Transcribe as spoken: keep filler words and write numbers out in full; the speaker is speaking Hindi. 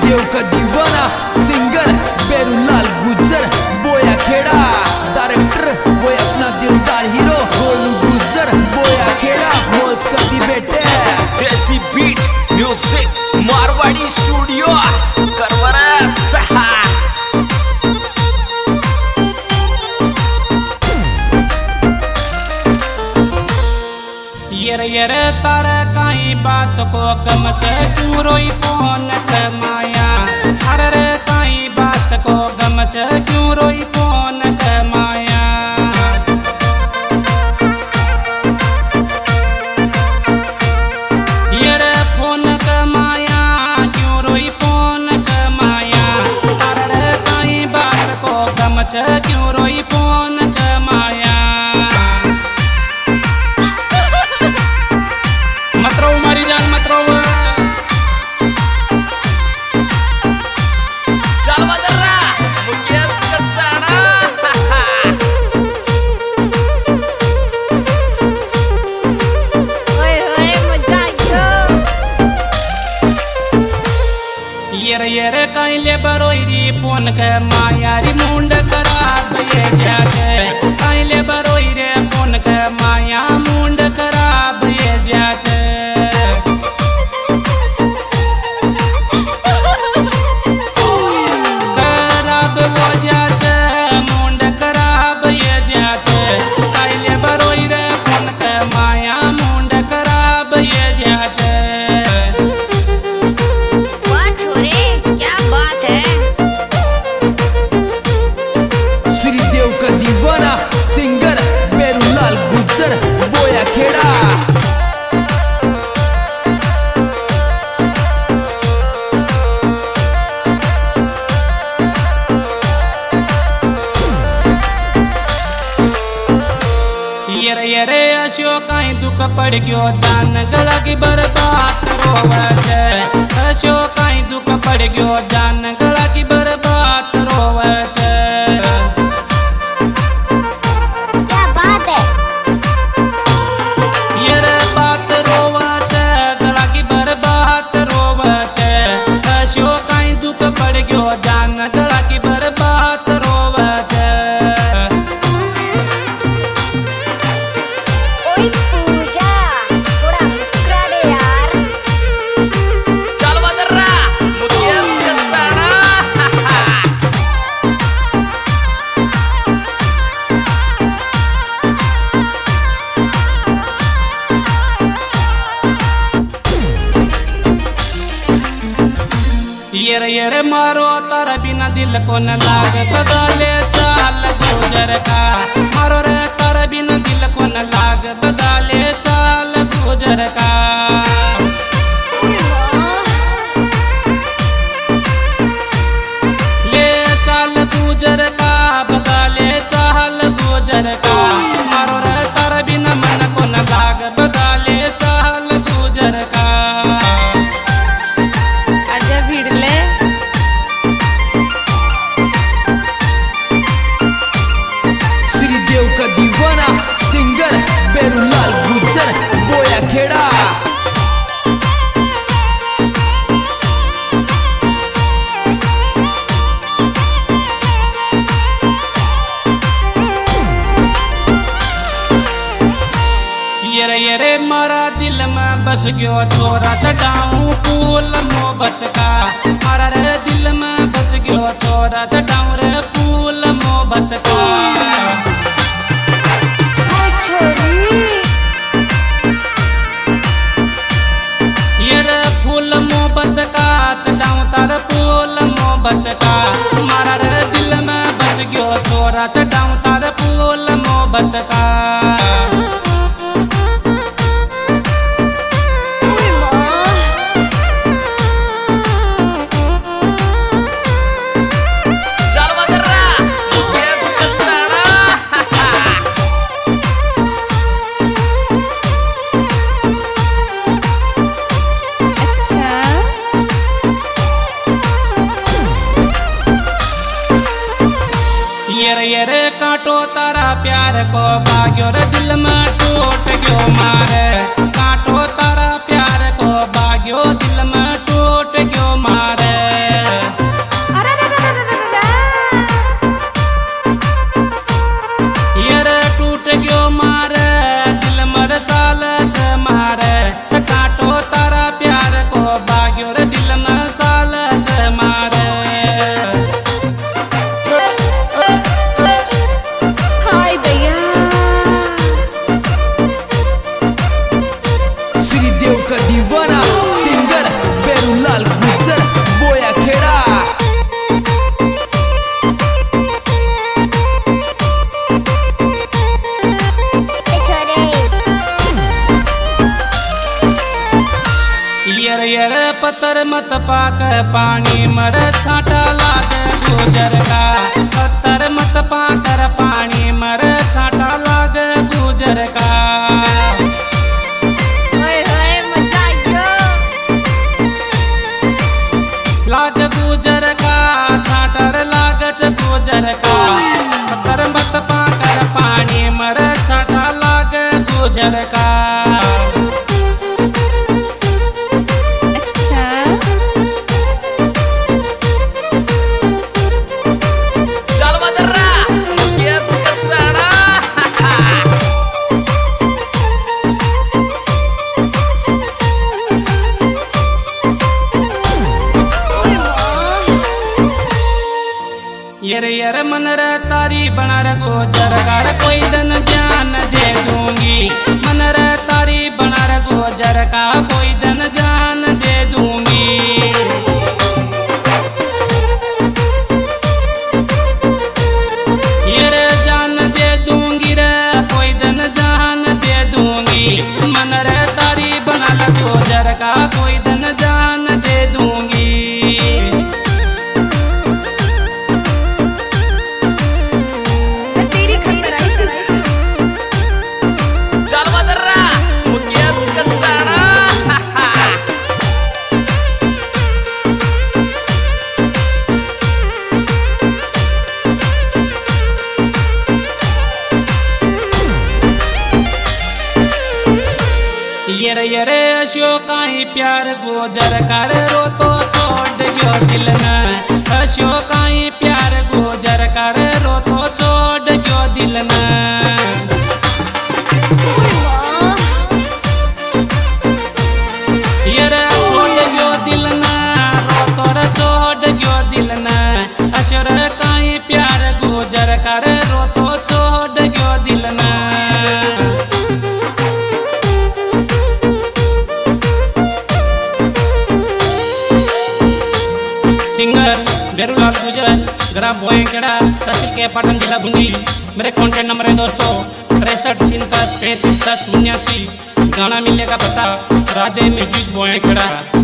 श्रीदेव का दीवाना सिंगर बेरूलाल गुज्जर बोया खेड़ा डायरेक्टर वो अपना दिलदार हीरो गोलू गुज्जर बोया खेड़ा मौज कर दी बेटे desi beat music Marwari studio करवरा सहा यर यर तार काई बात को गमच क्यों फोन माया हर काई बात को गमच क्यों रोई फोन माया यर फोन माया क्यों रोई फोन माया हर काई बात को गमच क्यों रोई फोन माया मत रो मारी जान मत रो चल बदरा मुकेश कसाना ओए ओए मजा आयो यर यर काइले बरोईरी फोन के माया री मुंड खराब ये जाके काइले बरोईरे फोन के माया मुंड खराब ये जाके श्रीदेव का दीवाना सिंगर बेरूलाल गुज्जर बोया खेड़ा यर यर अशोक दुख पड़ गयो जान गला की बर्बाद रोवत अशोक दुख पड़ गयो जान गला की बर्बाद रोवत क्या बात है यर बात रोवत गला की बर्बाद रोवत अशोक दुख पड़ गयो जान गला की बर्बाद रोवत ओए पूजा थोड़ा मुस्कुरा दे यार चल बदरा मुकेश कसाना यर यर मारो तारा बिना दिल को न लाग बगाले चाल गुजर का मारो रे तारा बिना दिल को न लाग बगाले चाल गुजर का ले चाल गुजर का बगाले चाल गुजर का मारो रे तारा बिना मन को न लाग बगाले चाल गुजर का आजा भिड़ले श्रीदेव का दीवाना सिंगर बेरूलाल गुज्जर बोया खेड़ा यर यर मारा दिल में बस गयो छोरा चटाऊं फूल मोहब्बत का मारा रे दिल में बस गयो छोरा चटाऊं रे फूल मोहब्बत का यर फूल मोहब्बत का चटाऊं तार फूल मोहब्बत का मारा रे दिल में बस गयो छोरा चटाऊं तार फूल मोहब्बत का चल बदरा मुकेश कसाना अच्छा यर यर कांटो तारा प्यार को बाग्यो रे दिल में टूट गयो मारे कांटो तारा प्यार को बाग्यो दिल में टूट गयो मारे बाग्यो रे दिल में साल च मारे। हाय भैया श्रीदेव का दीवाना सिंगर बेरूलाल गुज्जर बोया खेड़ा। यर यर पत्थर मत पाक पानी मर छाटा लाग गुजर का। पत्थर मत पाकर पानी मर छाटा लाग गुजर का। ओए होए मजा आयो लाग गुजर का छाटर लागच गुजर का। पत्थर मत पाकर पानी मर छाटा लाग गुजर का। यर यर मन रे तारी बना रे गुजर कार कोई दिन जान दे दूंगी। मन रे तारी बना रे गुजर का कोई दिन जान दे दूंगी। यर जान दे दूंगी रे कोई दिन जान दे दूंगी। मन रे तारी बना रे गुजर का कोई दिन जान दे दूंगी। यर यर अशोकाई प्यार गुजर कर रो तो छोड़ गयो दिल न। अशोकाई प्यार गुजर कर रो तो छोड़ गयो दिल न। यर छोड़ गयो दिल न रो तो छोड़ गयो दिल न। अशोर काई प्यार गुजर कर रो तो छोड़ गयो दिल न। सिंगर बेरूलाल गुज्जर ग्राम बोएखेड़ा तहसील के पाटन जिला बूंदी। मेरे कॉन्टैक्ट नंबर है दोस्तों तिरसठ छिहत्तर पैंतीस दस उन्यासी। गाना मिलने का पता राधे म्यूजिक बोएखेड़ा।